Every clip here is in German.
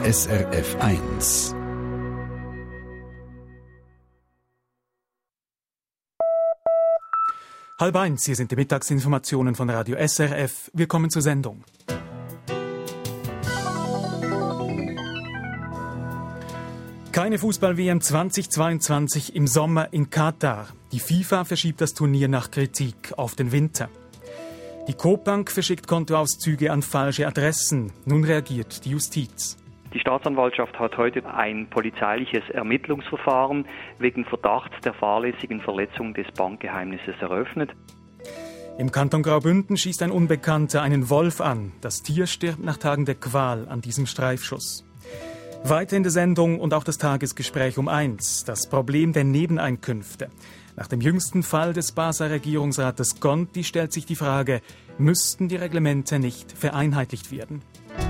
SRF 1. Halb eins, hier sind die Mittagsinformationen von Radio SRF. Willkommen zur Sendung. Keine Fußball-WM 2022 im Sommer in Katar. Die FIFA verschiebt das Turnier nach Kritik auf den Winter. Die Coop Bank verschickt Kontoauszüge an falsche Adressen. Nun reagiert die Justiz. Die Staatsanwaltschaft hat heute ein polizeiliches Ermittlungsverfahren wegen Verdachts der fahrlässigen Verletzung des Bankgeheimnisses eröffnet. Im Kanton Graubünden schießt ein Unbekannter einen Wolf an. Das Tier stirbt nach Tagen der Qual an diesem Streifschuss. Weiter in der Sendung und auch das Tagesgespräch um 1. Das Problem der Nebeneinkünfte. Nach dem jüngsten Fall des Basler Regierungsrates Conti stellt sich die Frage, müssten die Reglemente nicht vereinheitlicht werden?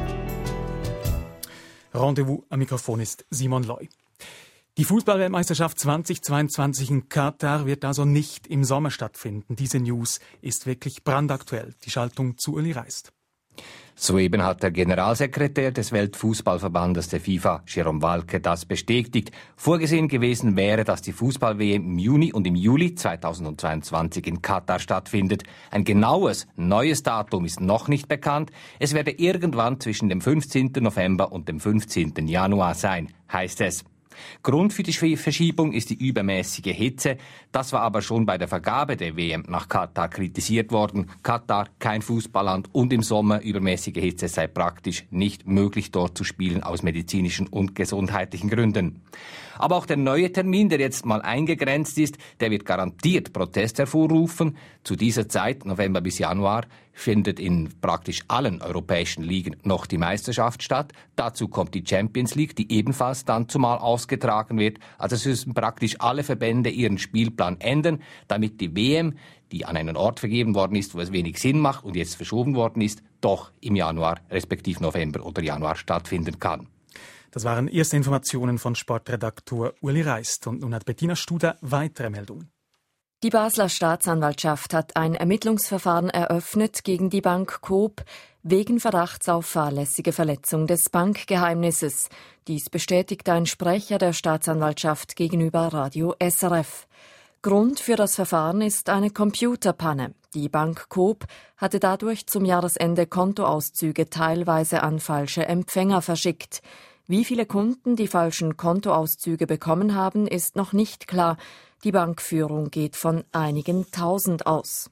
Rendezvous am Mikrofon ist Simon Loy. Die Fußball-Weltmeisterschaft 2022 in Katar wird also nicht im Sommer stattfinden. Diese News ist wirklich brandaktuell. Die Schaltung zu Uli Reist. Soeben hat der Generalsekretär des Weltfußballverbandes der FIFA, Jérôme Walke, das bestätigt. Vorgesehen gewesen wäre, dass die Fußball-WM im Juni und im Juli 2022 in Katar stattfindet. Ein genaues, neues Datum ist noch nicht bekannt. Es werde irgendwann zwischen dem 15. November und dem 15. Januar sein, heißt es. Grund für die Verschiebung ist die übermäßige Hitze. Das war aber schon bei der Vergabe der WM nach Katar kritisiert worden. Katar, kein Fußballland und im Sommer übermäßige Hitze sei praktisch nicht möglich, dort zu spielen aus medizinischen und gesundheitlichen Gründen. Aber auch der neue Termin, der jetzt mal eingegrenzt ist, der wird garantiert Protest hervorrufen. Zu dieser Zeit, November bis Januar, findet in praktisch allen europäischen Ligen noch die Meisterschaft statt. Dazu kommt die Champions League, die ebenfalls dann zumal ausgetragen wird. Also es müssen praktisch alle Verbände ihren Spielplan ändern, damit die WM, die an einen Ort vergeben worden ist, wo es wenig Sinn macht und jetzt verschoben worden ist, doch im Januar, respektive November oder Januar stattfinden kann. Das waren erste Informationen von Sportredaktor Uli Reist. Und nun hat Bettina Studer weitere Meldungen. Die Basler Staatsanwaltschaft hat ein Ermittlungsverfahren eröffnet gegen die Bank Coop wegen Verdachts auf fahrlässige Verletzung des Bankgeheimnisses. Dies bestätigt ein Sprecher der Staatsanwaltschaft gegenüber Radio SRF. Grund für das Verfahren ist eine Computerpanne. Die Bank Coop hatte dadurch zum Jahresende Kontoauszüge teilweise an falsche Empfänger verschickt. Wie viele Kunden die falschen Kontoauszüge bekommen haben, ist noch nicht klar. Die Bankführung geht von einigen Tausend aus.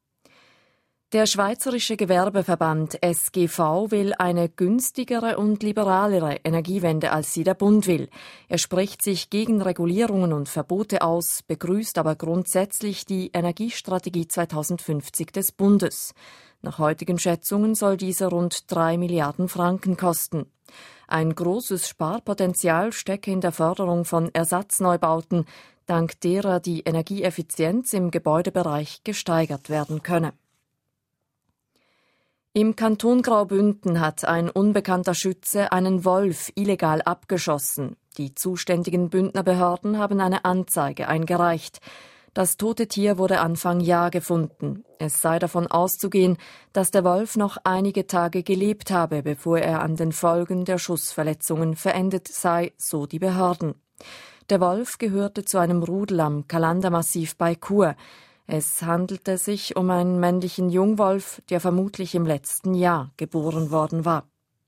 Der Schweizerische Gewerbeverband SGV will eine günstigere und liberalere Energiewende, als sie der Bund will. Er spricht sich gegen Regulierungen und Verbote aus, begrüßt aber grundsätzlich die Energiestrategie 2050 des Bundes. Nach heutigen Schätzungen soll diese rund 3 Milliarden Franken kosten. Ein großes Sparpotenzial stecke in der Förderung von Ersatzneubauten, dank derer die Energieeffizienz im Gebäudebereich gesteigert werden könne. Im Kanton Graubünden hat ein unbekannter Schütze einen Wolf illegal abgeschossen. Die zuständigen Bündner Behörden haben eine Anzeige eingereicht. Das tote Tier wurde Anfang Jahr gefunden. Es sei davon auszugehen, dass der Wolf noch einige Tage gelebt habe, bevor er an den Folgen der Schussverletzungen verendet sei, so die Behörden. Der Wolf gehörte zu einem Rudel am Kalandermassiv bei Chur. Es handelte sich um einen männlichen Jungwolf, der vermutlich im letzten Jahr geboren worden war.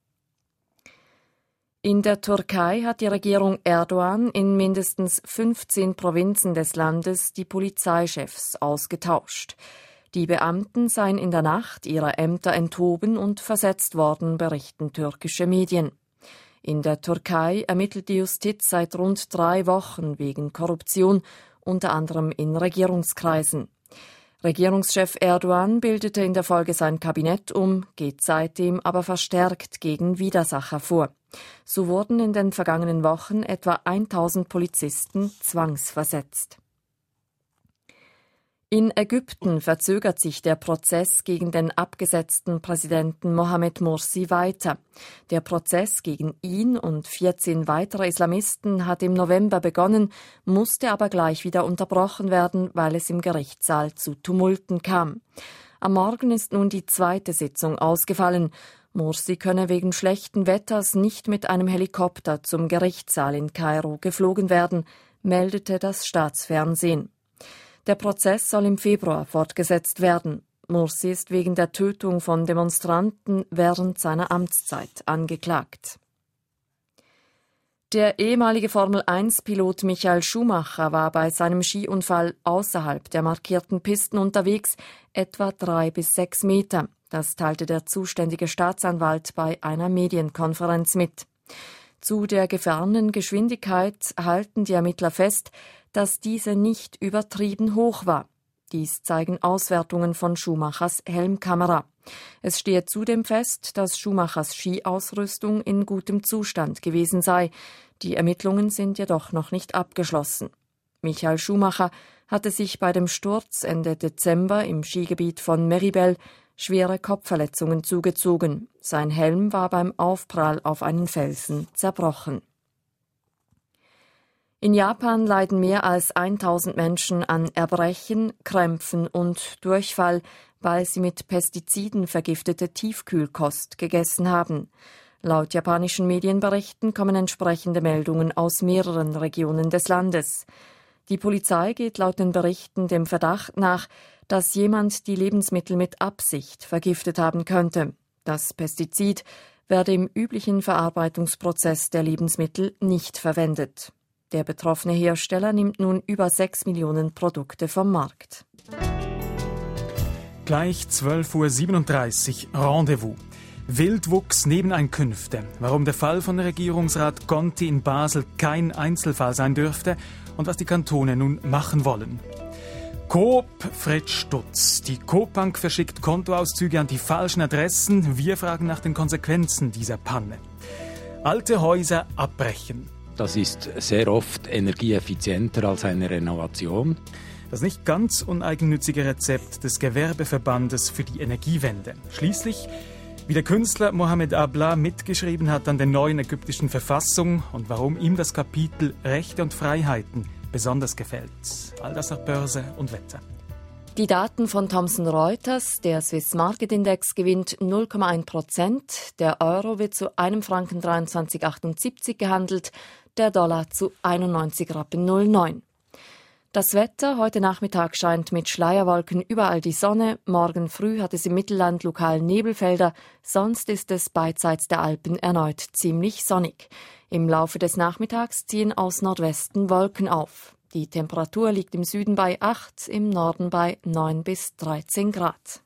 In der Türkei hat die Regierung Erdogan in mindestens 15 Provinzen des Landes die Polizeichefs ausgetauscht. Die Beamten seien in der Nacht ihrer Ämter enthoben und versetzt worden, berichten türkische Medien. In der Türkei ermittelt die Justiz seit rund 3 Wochen wegen Korruption, unter anderem in Regierungskreisen. Regierungschef Erdogan bildete in der Folge sein Kabinett um, geht seitdem aber verstärkt gegen Widersacher vor. So wurden in den vergangenen Wochen etwa 1000 Polizisten zwangsversetzt. In Ägypten verzögert sich der Prozess gegen den abgesetzten Präsidenten Mohamed Morsi weiter. Der Prozess gegen ihn und 14 weitere Islamisten hat im November begonnen, musste aber gleich wieder unterbrochen werden, weil es im Gerichtssaal zu Tumulten kam. Am Morgen ist nun die zweite Sitzung ausgefallen. Mursi könne wegen schlechten Wetters nicht mit einem Helikopter zum Gerichtssaal in Kairo geflogen werden, meldete das Staatsfernsehen. Der Prozess soll im Februar fortgesetzt werden. Mursi ist wegen der Tötung von Demonstranten während seiner Amtszeit angeklagt. Der ehemalige Formel-1-Pilot Michael Schumacher war bei seinem Skiunfall außerhalb der markierten Pisten unterwegs, etwa 3 bis 6 Meter. Das teilte der zuständige Staatsanwalt bei einer Medienkonferenz mit. Zu der gefahrenen Geschwindigkeit halten die Ermittler fest, dass diese nicht übertrieben hoch war. Dies zeigen Auswertungen von Schumachers Helmkamera. Es stehe zudem fest, dass Schumachers Skiausrüstung in gutem Zustand gewesen sei. Die Ermittlungen sind jedoch noch nicht abgeschlossen. Michael Schumacher hatte sich bei dem Sturz Ende Dezember im Skigebiet von Meribel schwere Kopfverletzungen zugezogen. Sein Helm war beim Aufprall auf einen Felsen zerbrochen. In Japan leiden mehr als 1000 Menschen an Erbrechen, Krämpfen und Durchfall, weil sie mit Pestiziden vergiftete Tiefkühlkost gegessen haben. Laut japanischen Medienberichten kommen entsprechende Meldungen aus mehreren Regionen des Landes. Die Polizei geht laut den Berichten dem Verdacht nach, dass jemand die Lebensmittel mit Absicht vergiftet haben könnte. Das Pestizid werde im üblichen Verarbeitungsprozess der Lebensmittel nicht verwendet. Der betroffene Hersteller nimmt nun über 6 Millionen Produkte vom Markt. Gleich 12.37 Uhr Rendezvous. Wildwuchs Nebeneinkünfte. Warum der Fall von Regierungsrat Conti in Basel kein Einzelfall sein dürfte und was die Kantone nun machen wollen. Coop Fred Stutz. Die Coop Bank verschickt Kontoauszüge an die falschen Adressen. Wir fragen nach den Konsequenzen dieser Panne. Alte Häuser abbrechen. Das ist sehr oft energieeffizienter als eine Renovation. Das nicht ganz uneigennützige Rezept des Gewerbeverbandes für die Energiewende. Schließlich, wie der Künstler Mohamed Abla mitgeschrieben hat an der neuen ägyptischen Verfassung und warum ihm das Kapitel Rechte und Freiheiten besonders gefällt. All das nach Börse und Wetter. Die Daten von Thomson Reuters, der Swiss Market Index gewinnt 0,1%, der Euro wird zu 1,23,78 Franken gehandelt, der Dollar zu 91,09 Rappen. Das Wetter: Heute Nachmittag scheint mit Schleierwolken überall die Sonne. Morgen früh hat es im Mittelland lokal Nebelfelder. Sonst ist es beidseits der Alpen erneut ziemlich sonnig. Im Laufe des Nachmittags ziehen aus Nordwesten Wolken auf. Die Temperatur liegt im Süden bei 8, im Norden bei 9 bis 13 Grad.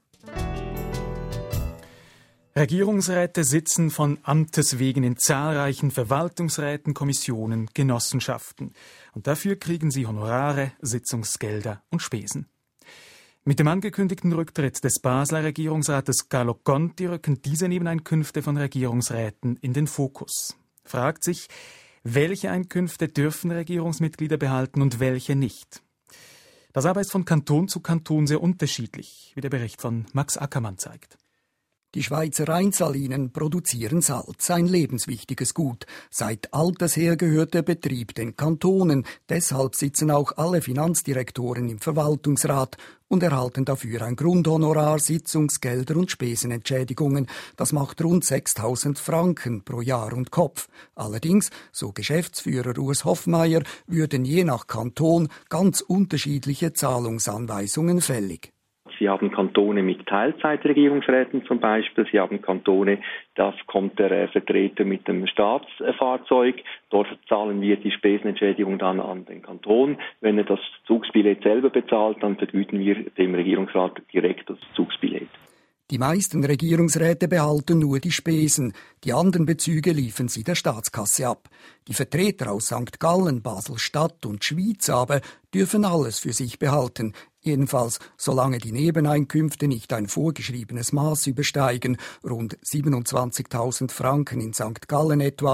Regierungsräte sitzen von Amtes wegen in zahlreichen Verwaltungsräten, Kommissionen, Genossenschaften. Und dafür kriegen sie Honorare, Sitzungsgelder und Spesen. Mit dem angekündigten Rücktritt des Basler Regierungsrates Carlo Conti rücken diese Nebeneinkünfte von Regierungsräten in den Fokus. Fragt sich, welche Einkünfte dürfen Regierungsmitglieder behalten und welche nicht? Das aber ist von Kanton zu Kanton sehr unterschiedlich, wie der Bericht von Max Ackermann zeigt. Die Schweizer Rheinsalinen produzieren Salz, ein lebenswichtiges Gut. Seit alters her gehört der Betrieb den Kantonen. Deshalb sitzen auch alle Finanzdirektoren im Verwaltungsrat und erhalten dafür ein Grundhonorar, Sitzungsgelder und Spesenentschädigungen. Das macht rund 6.000 Franken pro Jahr und Kopf. Allerdings, so Geschäftsführer Urs Hoffmeier, würden je nach Kanton ganz unterschiedliche Zahlungsanweisungen fällig. Sie haben Kantone mit Teilzeitregierungsräten zum Beispiel. Sie haben Kantone, das kommt der Vertreter mit dem Staatsfahrzeug. Dort zahlen wir die Spesenentschädigung dann an den Kanton. Wenn er das Zugsbillett selber bezahlt, dann vergüten wir dem Regierungsrat direkt das Zugsbillett. Die meisten Regierungsräte behalten nur die Spesen. Die anderen Bezüge liefern sie der Staatskasse ab. Die Vertreter aus St. Gallen, Basel-Stadt und Schwyz aber dürfen alles für sich behalten. Jedenfalls, solange die Nebeneinkünfte nicht ein vorgeschriebenes Maß übersteigen, rund 27.000 Franken in St. Gallen etwa,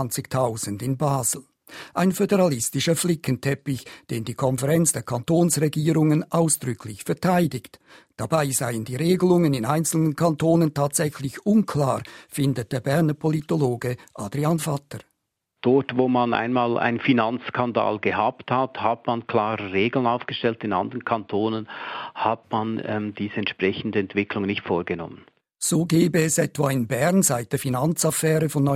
20.000 in Basel. Ein föderalistischer Flickenteppich, den die Konferenz der Kantonsregierungen ausdrücklich verteidigt. Dabei seien die Regelungen in einzelnen Kantonen tatsächlich unklar, findet der Berner Politologe Adrian Vatter. Dort, wo man einmal einen Finanzskandal gehabt hat, hat man klare Regeln aufgestellt. In anderen Kantonen hat man diese entsprechende Entwicklung nicht vorgenommen. So gäbe es etwa in Bern seit der Finanzaffäre von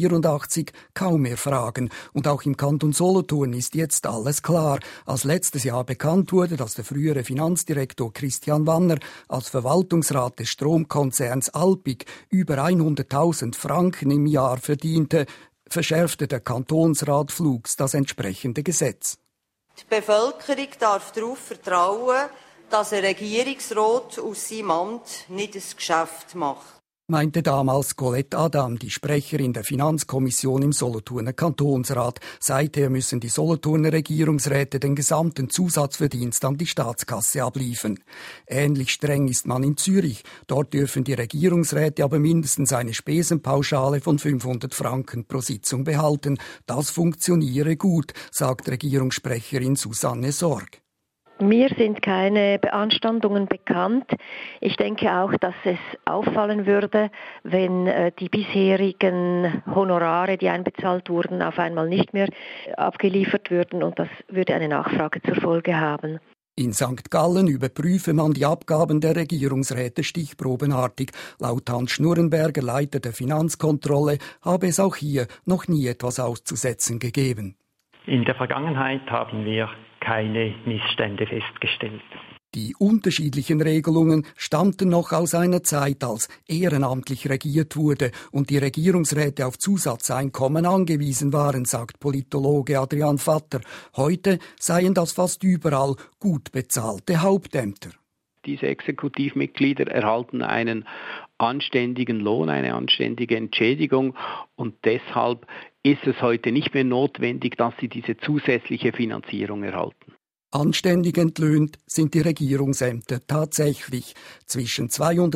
1984 kaum mehr Fragen. Und auch im Kanton Solothurn ist jetzt alles klar. Als letztes Jahr bekannt wurde, dass der frühere Finanzdirektor Christian Wanner als Verwaltungsrat des Stromkonzerns Alpiq über 100.000 Franken im Jahr verdiente, verschärfte der Kantonsrat Flugs das entsprechende Gesetz. Die Bevölkerung darf darauf vertrauen, dass ein Regierungsrat aus seinem Amt nicht ein Geschäft macht, meinte damals Colette Adam, die Sprecherin der Finanzkommission im Solothurner Kantonsrat. Seither müssen die Solothurner Regierungsräte den gesamten Zusatzverdienst an die Staatskasse abliefern. Ähnlich streng ist man in Zürich. Dort dürfen die Regierungsräte aber mindestens eine Spesenpauschale von 500 Franken pro Sitzung behalten. Das funktioniere gut, sagt Regierungssprecherin Susanne Sorg. Mir sind keine Beanstandungen bekannt. Ich denke auch, dass es auffallen würde, wenn die bisherigen Honorare, die einbezahlt wurden, auf einmal nicht mehr abgeliefert würden, und das würde eine Nachfrage zur Folge haben. In St. Gallen überprüfe man die Abgaben der Regierungsräte stichprobenartig. Laut Hans Schnurrenberger, Leiter der Finanzkontrolle, habe es auch hier noch nie etwas auszusetzen gegeben. In der Vergangenheit haben wir keine Missstände festgestellt. Die unterschiedlichen Regelungen stammten noch aus einer Zeit, als ehrenamtlich regiert wurde und die Regierungsräte auf Zusatzeinkommen angewiesen waren, sagt Politologe Adrian Vatter. Heute seien das fast überall gut bezahlte Hauptämter. Diese Exekutivmitglieder erhalten einen anständigen Lohn, eine anständige Entschädigung, und deshalb ist es heute nicht mehr notwendig, dass sie diese zusätzliche Finanzierung erhalten. Anständig entlöhnt sind die Regierungsämter tatsächlich. Zwischen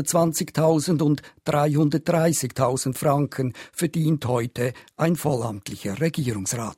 220.000 und 330.000 Franken verdient heute ein vollamtlicher Regierungsrat.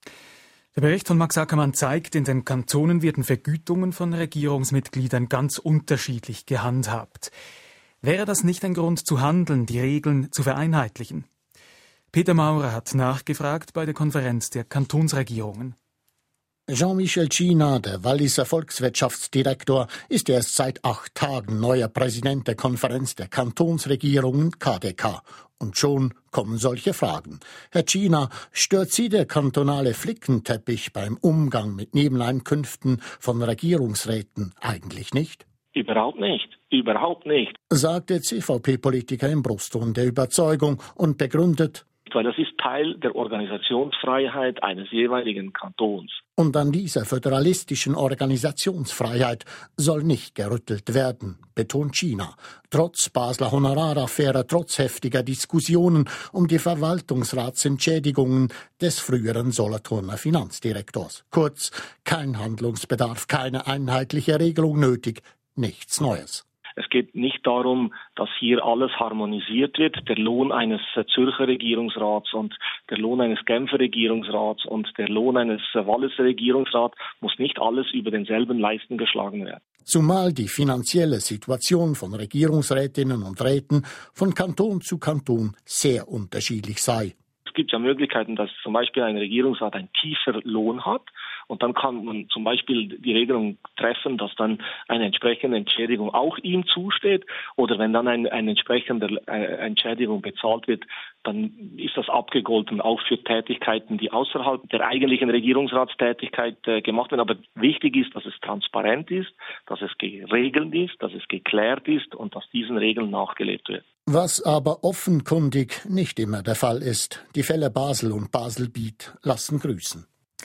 Der Bericht von Max Ackermann zeigt, in den Kantonen werden Vergütungen von Regierungsmitgliedern ganz unterschiedlich gehandhabt. Wäre das nicht ein Grund zu handeln, die Regeln zu vereinheitlichen? Peter Maurer hat nachgefragt bei der Konferenz der Kantonsregierungen. Jean-Michel Cina, der Walliser Volkswirtschaftsdirektor, ist erst seit 8 Tagen neuer Präsident der Konferenz der Kantonsregierungen KDK. Und schon kommen solche Fragen. Herr Cina, stört Sie der kantonale Flickenteppich beim Umgang mit Nebeneinkünften von Regierungsräten eigentlich nicht? Überhaupt nicht. Überhaupt nicht. Sagt der CVP-Politiker im Brustton der Überzeugung und begründet, weil das ist Teil der Organisationsfreiheit eines jeweiligen Kantons. Und an dieser föderalistischen Organisationsfreiheit soll nicht gerüttelt werden, betont Cina. Trotz Basler Honoraraffäre, trotz heftiger Diskussionen um die Verwaltungsratsentschädigungen des früheren Solothurner Finanzdirektors. Kurz, kein Handlungsbedarf, keine einheitliche Regelung nötig, nichts Neues. Es geht nicht darum, dass hier alles harmonisiert wird. Der Lohn eines Zürcher Regierungsrats und der Lohn eines Genfer Regierungsrats und der Lohn eines Walliser Regierungsrats muss nicht alles über denselben Leisten geschlagen werden. Zumal die finanzielle Situation von Regierungsrätinnen und Räten von Kanton zu Kanton sehr unterschiedlich sei. Es gibt ja Möglichkeiten, dass zum Beispiel ein Regierungsrat einen tiefer Lohn hat. Und dann kann man zum Beispiel die Regelung treffen, dass dann eine entsprechende Entschädigung auch ihm zusteht. Oder wenn dann eine entsprechende Entschädigung bezahlt wird, dann ist das abgegolten auch für Tätigkeiten, die außerhalb der eigentlichen Regierungsratstätigkeit gemacht werden. Aber wichtig ist, dass es transparent ist, dass es geregelt ist, dass es geklärt ist und dass diesen Regeln nachgelebt wird. Was aber offenkundig nicht immer der Fall ist. Die Fälle Basel und Baselbiet lassen grüßen.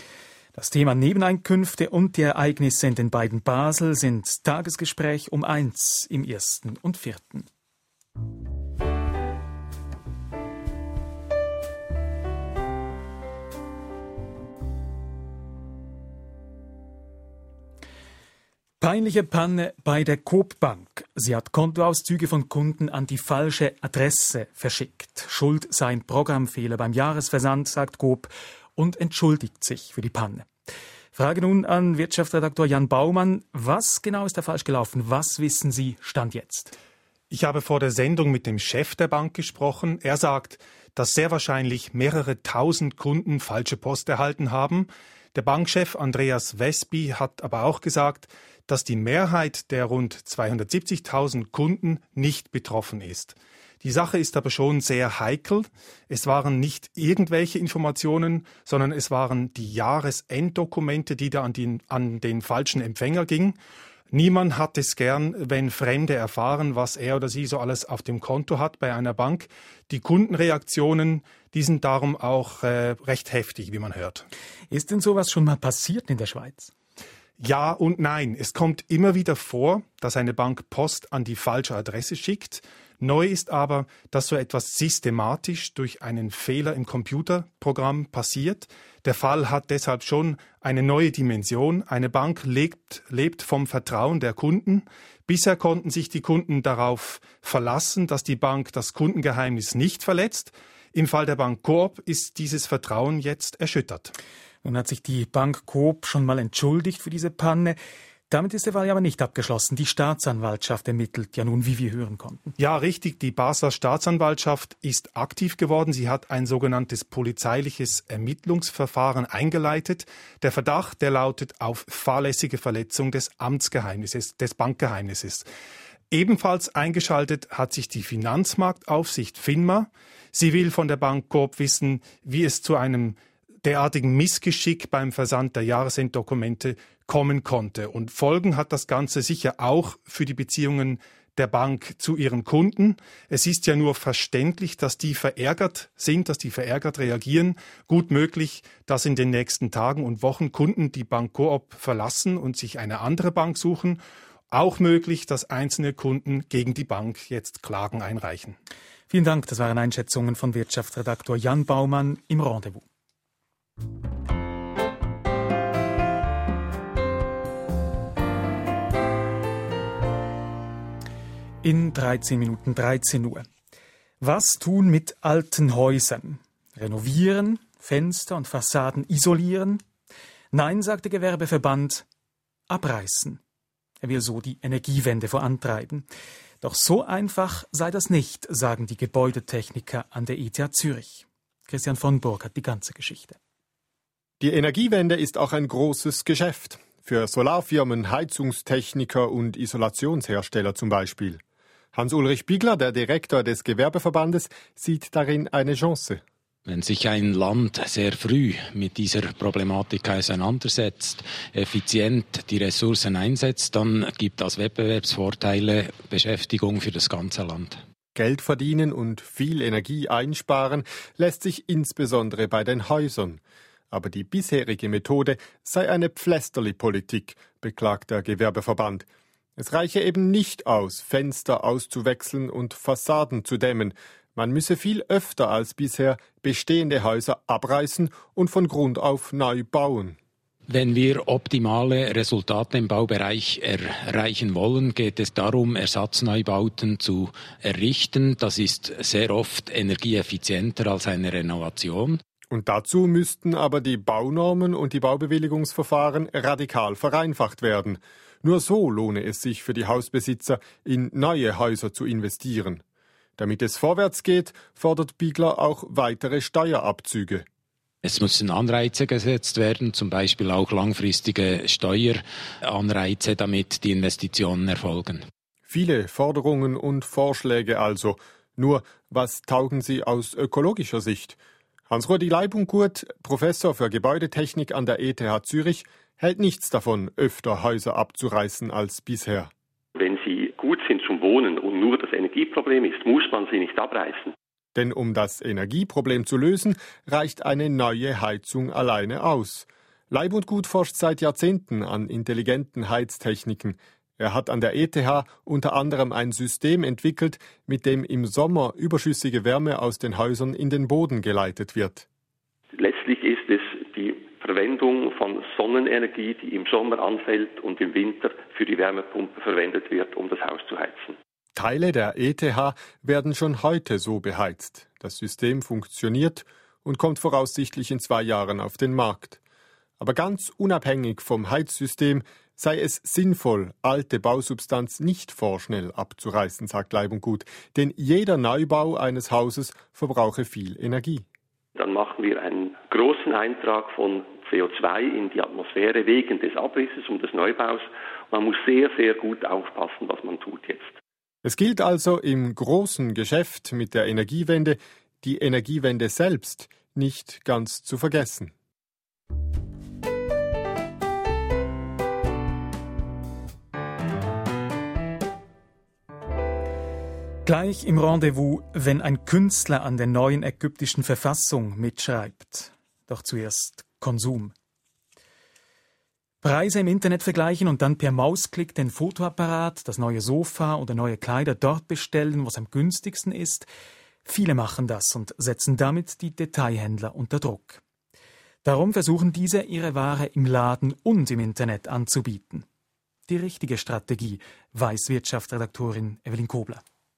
Das Thema Nebeneinkünfte und die Ereignisse in den beiden Basel sind Tagesgespräch um 1 im 1. und 4. Peinliche Panne bei der Coop Bank. Sie hat Kontoauszüge von Kunden an die falsche Adresse verschickt. Schuld sei ein Programmfehler beim Jahresversand, sagt Coop, und entschuldigt sich für die Panne. Frage nun an Wirtschaftsredaktor Jan Baumann. Was genau ist da falsch gelaufen? Was wissen Sie Stand jetzt? Ich habe vor der Sendung mit dem Chef der Bank gesprochen. Er sagt, dass sehr wahrscheinlich mehrere tausend Kunden falsche Post erhalten haben. Der Bankchef Andreas Wesby hat aber auch gesagt, dass die Mehrheit der rund 270.000 Kunden nicht betroffen ist. Die Sache ist aber schon sehr heikel. Es waren nicht irgendwelche Informationen, sondern es waren die Jahresenddokumente, die da an den falschen Empfänger gingen. Niemand hat es gern, wenn Fremde erfahren, was er oder sie so alles auf dem Konto hat bei einer Bank. Die Kundenreaktionen, die sind darum auch recht heftig, wie man hört. Ist denn sowas schon mal passiert in der Schweiz? Ja und nein. Es kommt immer wieder vor, dass eine Bank Post an die falsche Adresse schickt. Neu ist aber, dass so etwas systematisch durch einen Fehler im Computerprogramm passiert. Der Fall hat deshalb schon eine neue Dimension. Eine Bank lebt vom Vertrauen der Kunden. Bisher konnten sich die Kunden darauf verlassen, dass die Bank das Kundengeheimnis nicht verletzt. Im Fall der Bank Coop ist dieses Vertrauen jetzt erschüttert. Nun hat sich die Bank Coop schon mal entschuldigt für diese Panne. Damit ist der Fall aber nicht abgeschlossen. Die Staatsanwaltschaft ermittelt ja nun, wie wir hören konnten. Ja, richtig. Die Basler Staatsanwaltschaft ist aktiv geworden. Sie hat ein sogenanntes polizeiliches Ermittlungsverfahren eingeleitet. Der Verdacht, der lautet auf fahrlässige Verletzung des Amtsgeheimnisses, des Bankgeheimnisses. Ebenfalls eingeschaltet hat sich die Finanzmarktaufsicht FINMA. Sie will von der Bank Coop wissen, wie es zu einem derartigen Missgeschick beim Versand der Jahresenddokumente kommen konnte. Und Folgen hat das Ganze sicher auch für die Beziehungen der Bank zu ihren Kunden. Es ist ja nur verständlich, dass die verärgert sind, dass die verärgert reagieren. Gut möglich, dass in den nächsten Tagen und Wochen Kunden die Bank Coop verlassen und sich eine andere Bank suchen. Auch möglich, dass einzelne Kunden gegen die Bank jetzt Klagen einreichen. Vielen Dank, das waren Einschätzungen von Wirtschaftsredaktor Jan Baumann im Rendezvous. In 13 Minuten 13 Uhr. Was tun mit alten Häusern? Renovieren, Fenster und Fassaden isolieren? Nein, sagt der Gewerbeverband, abreißen. Er will so die Energiewende vorantreiben. Doch so einfach sei das nicht, sagen die Gebäudetechniker an der ETH Zürich. Christian von Burg hat die ganze Geschichte. Die Energiewende ist auch ein großes Geschäft. Für Solarfirmen, Heizungstechniker und Isolationshersteller zum Beispiel. Hans-Ulrich Bigler, der Direktor des Gewerbeverbandes, sieht darin eine Chance. Wenn sich ein Land sehr früh mit dieser Problematik auseinandersetzt, effizient die Ressourcen einsetzt, dann gibt das Wettbewerbsvorteile, Beschäftigung für das ganze Land. Geld verdienen und viel Energie einsparen lässt sich insbesondere bei den Häusern. Aber die bisherige Methode sei eine Pflästerli-Politik, beklagt der Gewerbeverband. Es reiche eben nicht aus, Fenster auszuwechseln und Fassaden zu dämmen. Man müsse viel öfter als bisher bestehende Häuser abreißen und von Grund auf neu bauen. Wenn wir optimale Resultate im Baubereich erreichen wollen, geht es darum, Ersatzneubauten zu errichten. Das ist sehr oft energieeffizienter als eine Renovation. Und dazu müssten aber die Baunormen und die Baubewilligungsverfahren radikal vereinfacht werden. Nur so lohne es sich für die Hausbesitzer, in neue Häuser zu investieren. Damit es vorwärts geht, fordert Bigler auch weitere Steuerabzüge. Es müssen Anreize gesetzt werden, zum Beispiel auch langfristige Steueranreize, damit die Investitionen erfolgen. Viele Forderungen und Vorschläge also. Nur, was taugen sie aus ökologischer Sicht? Hans-Rudi Leibunkurt, Professor für Gebäudetechnik an der ETH Zürich, hält nichts davon, öfter Häuser abzureißen als bisher. Wenn sie gut sind zum Wohnen und nur das Energieproblem ist, muss man sie nicht abreißen. Denn um das Energieproblem zu lösen, reicht eine neue Heizung alleine aus. Leibundgut forscht seit Jahrzehnten an intelligenten Heiztechniken. Er hat an der ETH unter anderem ein System entwickelt, mit dem im Sommer überschüssige Wärme aus den Häusern in den Boden geleitet wird. Letztlich ist es die Verwendung von Sonnenenergie, die im Sommer anfällt und im Winter für die Wärmepumpe verwendet wird, um das Haus zu heizen. Teile der ETH werden schon heute so beheizt. Das System funktioniert und kommt voraussichtlich in 2 Jahren auf den Markt. Aber ganz unabhängig vom Heizsystem sei es sinnvoll, alte Bausubstanz nicht vorschnell abzureißen, sagt Leibundgut. Denn jeder Neubau eines Hauses verbrauche viel Energie. Dann machen wir einen großen Eintrag von CO2 in die Atmosphäre wegen des Abrisses und des Neubaus. Man muss sehr, sehr gut aufpassen, was man tut jetzt. Es gilt also im großen Geschäft mit der Energiewende, die Energiewende selbst nicht ganz zu vergessen. Gleich im Rendezvous, wenn ein Künstler an der neuen ägyptischen Verfassung mitschreibt. Doch zuerst Konsum. Preise im Internet vergleichen und dann per Mausklick den Fotoapparat, das neue Sofa oder neue Kleider dort bestellen, was am günstigsten ist. Viele machen das und setzen damit die Detailhändler unter Druck. Darum versuchen diese, ihre Ware im Laden und im Internet anzubieten. Die richtige Strategie, weiß Wirtschaftsredaktorin Evelyn Kobler.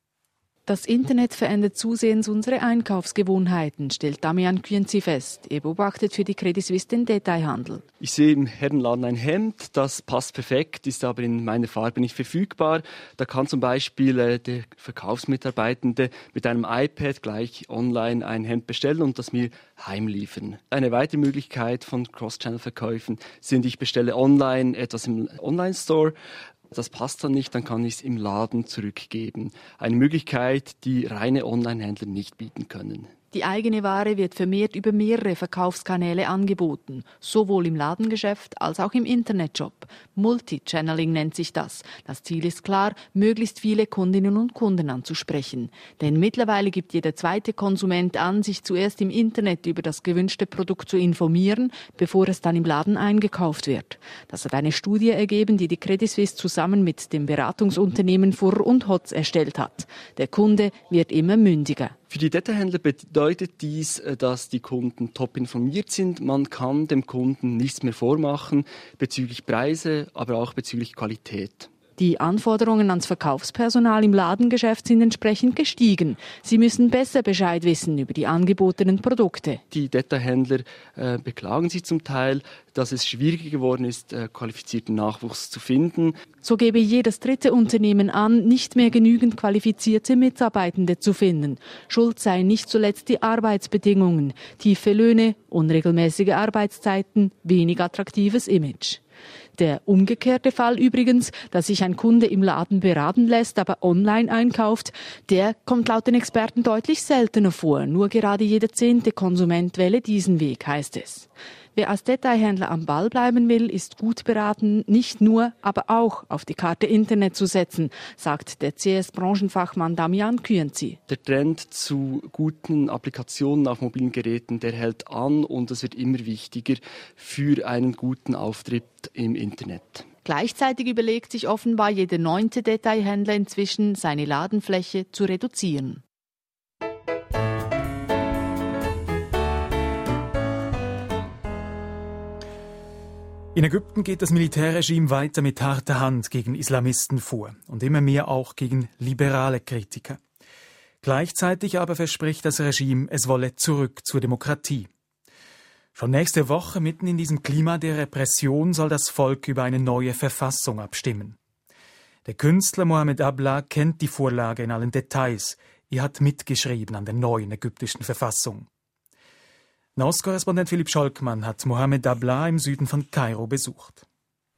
Das Internet verändert zusehends unsere Einkaufsgewohnheiten, stellt Damian Künzi fest. Er beobachtet für die Credit Suisse den Detailhandel. Ich sehe im Herrenladen ein Hemd, das passt perfekt, ist aber in meiner Farbe nicht verfügbar. Da kann zum Beispiel der Verkaufsmitarbeitende mit einem iPad gleich online ein Hemd bestellen und das mir heimliefern. Eine weitere Möglichkeit von Cross-Channel-Verkäufen sind, ich bestelle online etwas im Online-Store. Das passt dann nicht, dann kann ich es im Laden zurückgeben. Eine Möglichkeit, die reine Online-Händler nicht bieten können. Die eigene Ware wird vermehrt über mehrere Verkaufskanäle angeboten, sowohl im Ladengeschäft als auch im Internetshop. Multi-Channeling nennt sich das. Das Ziel ist klar, möglichst viele Kundinnen und Kunden anzusprechen. Denn mittlerweile gibt jeder zweite Konsument an, sich zuerst im Internet über das gewünschte Produkt zu informieren, bevor es dann im Laden eingekauft wird. Das hat eine Studie ergeben, die Credit Suisse zusammen mit dem Beratungsunternehmen Furr & Hotz erstellt hat. Der Kunde wird immer mündiger. Für die Detailhändler bedeutet dies, dass die Kunden top informiert sind. Man kann dem Kunden nichts mehr vormachen bezüglich Preise, aber auch bezüglich Qualität. Die Anforderungen ans Verkaufspersonal im Ladengeschäft sind entsprechend gestiegen. Sie müssen besser Bescheid wissen über die angebotenen Produkte. Die Detailhändler beklagen sich zum Teil, dass es schwieriger geworden ist, qualifizierten Nachwuchs zu finden. So gebe jedes dritte Unternehmen an, nicht mehr genügend qualifizierte Mitarbeitende zu finden. Schuld seien nicht zuletzt die Arbeitsbedingungen, tiefe Löhne, unregelmäßige Arbeitszeiten, wenig attraktives Image. Der umgekehrte Fall übrigens, dass sich ein Kunde im Laden beraten lässt, aber online einkauft, der kommt laut den Experten deutlich seltener vor. Nur gerade jeder 10. Konsument wähle diesen Weg, heißt es. Wer als Detailhändler am Ball bleiben will, ist gut beraten, nicht nur, aber auch auf die Karte Internet zu setzen, sagt der CS-Branchenfachmann Damian Künzi. Der Trend zu guten Applikationen auf mobilen Geräten, der hält an und es wird immer wichtiger für einen guten Auftritt im Internet. Gleichzeitig überlegt sich offenbar jeder 9. Detailhändler inzwischen, seine Ladenfläche zu reduzieren. In Ägypten geht das Militärregime weiter mit harter Hand gegen Islamisten vor und immer mehr auch gegen liberale Kritiker. Gleichzeitig aber verspricht das Regime, es wolle zurück zur Demokratie. Schon nächste Woche, mitten in diesem Klima der Repression, soll das Volk über eine neue Verfassung abstimmen. Der Künstler Mohamed Abla kennt die Vorlage in allen Details. Er hat mitgeschrieben an der neuen ägyptischen Verfassung. Nahostkorrespondent Philipp Scholkmann hat Mohamed Abla im Süden von Kairo besucht.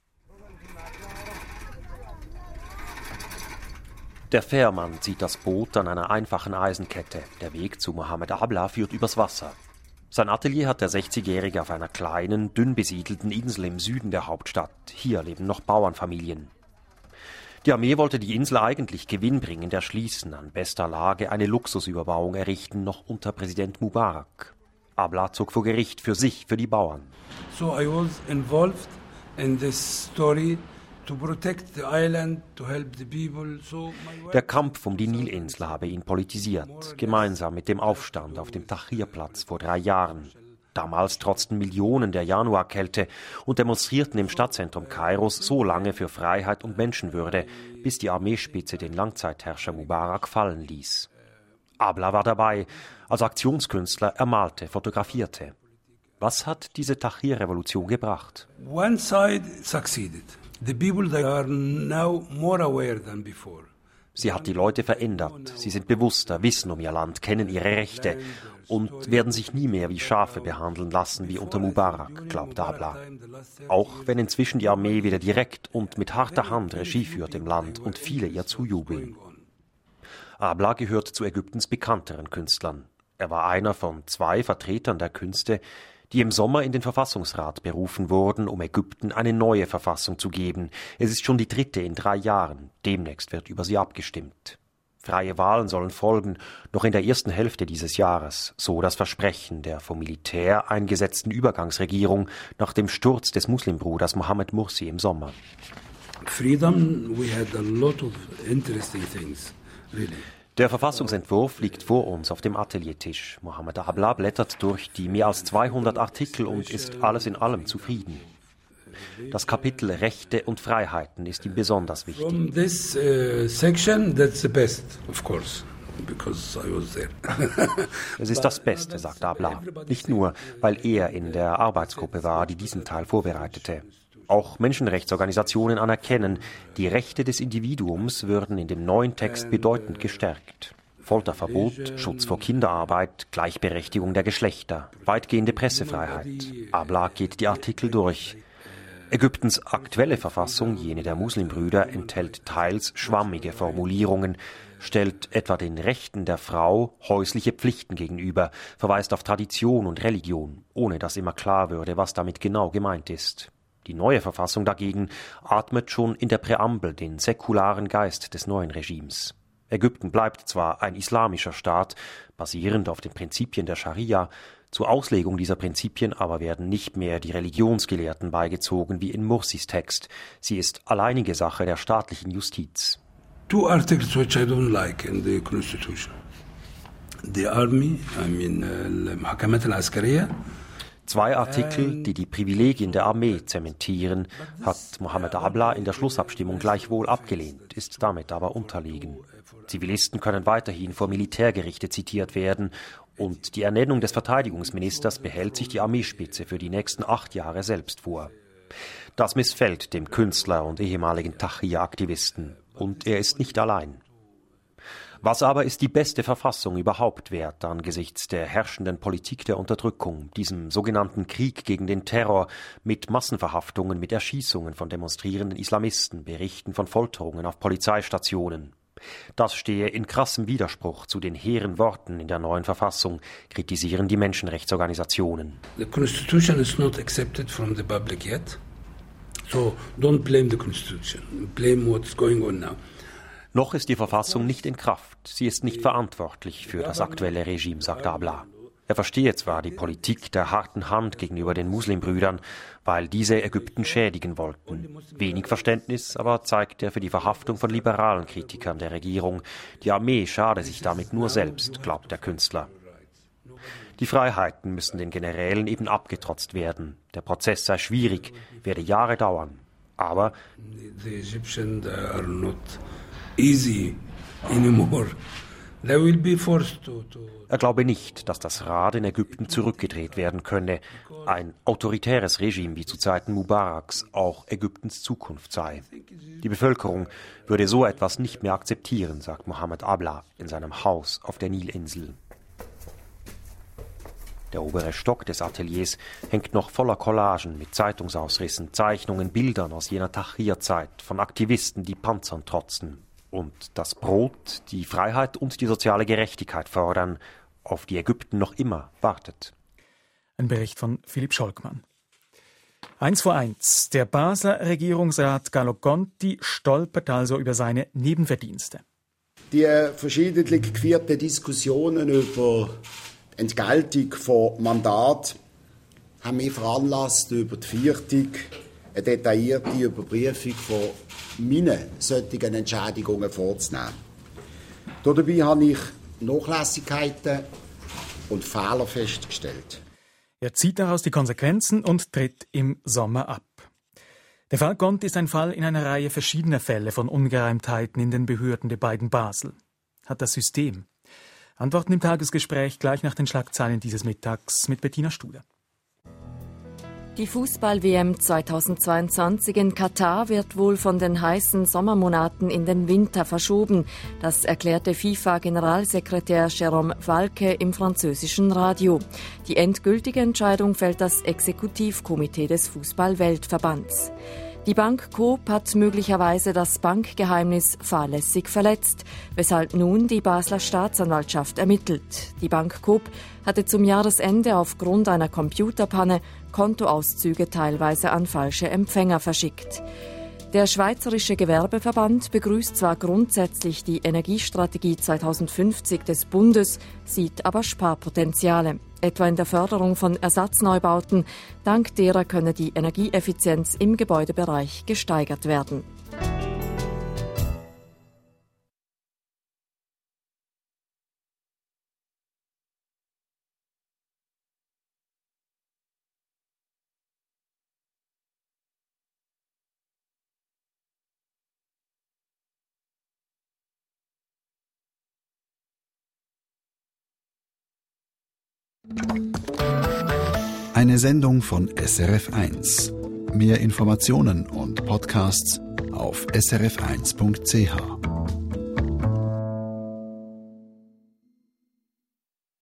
Der Fährmann zieht das Boot an einer einfachen Eisenkette. Der Weg zu Mohamed Abla führt übers Wasser. Sein Atelier hat der 60-Jährige auf einer kleinen, dünn besiedelten Insel im Süden der Hauptstadt. Hier leben noch Bauernfamilien. Die Armee wollte die Insel eigentlich gewinnbringend erschließen, an bester Lage eine Luxusüberbauung errichten, noch unter Präsident Mubarak. Abla zog vor Gericht für sich, für die Bauern. So I was involved in this story to protect the island, to help the people. Der Kampf um die Nilinsel habe ihn politisiert, gemeinsam mit dem Aufstand auf dem Tahrirplatz vor 3 Jahren. Damals trotzten Millionen der Januarkälte und demonstrierten im Stadtzentrum Kairos so lange für Freiheit und Menschenwürde, bis die Armeespitze den Langzeitherrscher Mubarak fallen ließ. Abla war dabei, als Aktionskünstler, er malte, fotografierte. Was hat diese Tahrir-Revolution gebracht? One side succeeded. The people they are now more aware than before. Sie hat die Leute verändert. Sie sind bewusster, wissen um ihr Land, kennen ihre Rechte und werden sich nie mehr wie Schafe behandeln lassen wie unter Mubarak, glaubt Abla. Auch wenn inzwischen die Armee wieder direkt und mit harter Hand Regie führt im Land und viele ihr zujubeln. Abla gehört zu Ägyptens bekannteren Künstlern. Er war einer von 2 Vertretern der Künste, die im Sommer in den Verfassungsrat berufen wurden, um Ägypten eine neue Verfassung zu geben. Es ist schon die 3. in 3 Jahren. Demnächst wird über sie abgestimmt. Freie Wahlen sollen folgen, noch in der ersten Hälfte dieses Jahres, so das Versprechen der vom Militär eingesetzten Übergangsregierung nach dem Sturz des Muslimbruders Mohammed Mursi im Sommer. Freedom, we had a lot of interesting things, really. Der Verfassungsentwurf liegt vor uns auf dem Ateliertisch. Mohammed Abla blättert durch die mehr als 200 Artikel und ist alles in allem zufrieden. Das Kapitel Rechte und Freiheiten ist ihm besonders wichtig. From this section, that's the best, of course, because I was there. Es ist das Beste, sagt Abla. Nicht nur, weil er in der Arbeitsgruppe war, die diesen Teil vorbereitete. Auch Menschenrechtsorganisationen anerkennen, die Rechte des Individuums würden in dem neuen Text bedeutend gestärkt. Folterverbot, Schutz vor Kinderarbeit, Gleichberechtigung der Geschlechter, weitgehende Pressefreiheit. Abla geht die Artikel durch. Ägyptens aktuelle Verfassung, jene der Muslimbrüder, enthält teils schwammige Formulierungen, stellt etwa den Rechten der Frau häusliche Pflichten gegenüber, verweist auf Tradition und Religion, ohne dass immer klar würde, was damit genau gemeint ist. Die neue Verfassung dagegen atmet schon in der Präambel den säkularen Geist des neuen Regimes. Ägypten bleibt zwar ein islamischer Staat, basierend auf den Prinzipien der Scharia, zur Auslegung dieser Prinzipien aber werden nicht mehr die Religionsgelehrten beigezogen wie in Mursis Text. Sie ist alleinige Sache der staatlichen Justiz. 2 articles which I don't like in the constitution. The army, al-Hakamat al-Askariya. 2 Artikel, die die Privilegien der Armee zementieren, hat Mohammed Abla in der Schlussabstimmung gleichwohl abgelehnt, ist damit aber unterlegen. Zivilisten können weiterhin vor Militärgerichte zitiert werden und die Ernennung des Verteidigungsministers behält sich die Armeespitze für die nächsten 8 Jahre selbst vor. Das missfällt dem Künstler und ehemaligen Tahrir-Aktivisten und er ist nicht allein. Was aber ist die beste Verfassung überhaupt wert angesichts der herrschenden Politik der Unterdrückung, diesem sogenannten Krieg gegen den Terror mit Massenverhaftungen, mit Erschießungen von demonstrierenden Islamisten, Berichten von Folterungen auf Polizeistationen? Das stehe in krassem Widerspruch zu den hehren Worten in der neuen Verfassung, kritisieren die Menschenrechtsorganisationen. The Constitution is not accepted from the public yet, so don't blame the Constitution, blame what's going on now. Noch ist die Verfassung nicht in Kraft. Sie ist nicht verantwortlich für das aktuelle Regime, sagt Abla. Er verstehe zwar die Politik der harten Hand gegenüber den Muslimbrüdern, weil diese Ägypten schädigen wollten. Wenig Verständnis aber zeigt er für die Verhaftung von liberalen Kritikern der Regierung. Die Armee schade sich damit nur selbst, glaubt der Künstler. Die Freiheiten müssen den Generälen eben abgetrotzt werden. Der Prozess sei schwierig, werde Jahre dauern. Aber the Egyptians are not easy anymore. They will be forced to. Er glaube nicht, dass das Rad in Ägypten zurückgedreht werden könne. Ein autoritäres Regime wie zu Zeiten Mubaraks auch Ägyptens Zukunft sei. Die Bevölkerung würde so etwas nicht mehr akzeptieren, sagt Mohammed Abla in seinem Haus auf der Nilinsel. Der obere Stock des Ateliers hängt noch voller Collagen mit Zeitungsausrissen, Zeichnungen, Bildern aus jener Tahrir-Zeit von Aktivisten, die Panzern trotzen. Und das Brot, die Freiheit und die soziale Gerechtigkeit fordern, auf die Ägypten noch immer wartet. Ein Bericht von Philipp Scholkmann. 1:1. Der Basler Regierungsrat Gallo Conti stolpert also über seine Nebenverdienste. Die verschiedentlich geführten Diskussionen über die Entgeltung von Mandat haben mich veranlasst, über die Viertung eine detaillierte Überprüfung von meinen solchen Entschädigungen vorzunehmen. Dabei habe ich Nachlässigkeiten und Fehler festgestellt. Er zieht daraus die Konsequenzen und tritt im Sommer ab. Der Fall Conti ist ein Fall in einer Reihe verschiedener Fälle von Ungereimtheiten in den Behörden der beiden Basel. Hat das System? Antworten im Tagesgespräch gleich nach den Schlagzeilen dieses Mittags mit Bettina Studer. Die Fußball-WM 2022 in Katar wird wohl von den heißen Sommermonaten in den Winter verschoben. Das erklärte FIFA-Generalsekretär Jérôme Valcke im französischen Radio. Die endgültige Entscheidung fällt das Exekutivkomitee des Fußball-Weltverbands. Die Bank Coop hat möglicherweise das Bankgeheimnis fahrlässig verletzt, weshalb nun die Basler Staatsanwaltschaft ermittelt. Die Bank Coop hatte zum Jahresende aufgrund einer Computerpanne Kontoauszüge teilweise an falsche Empfänger verschickt. Der Schweizerische Gewerbeverband begrüßt zwar grundsätzlich die Energiestrategie 2050 des Bundes, sieht aber Sparpotenziale, etwa in der Förderung von Ersatzneubauten. Dank derer könne die Energieeffizienz im Gebäudebereich gesteigert werden. Eine Sendung von SRF1. Mehr Informationen und Podcasts auf srf1.ch.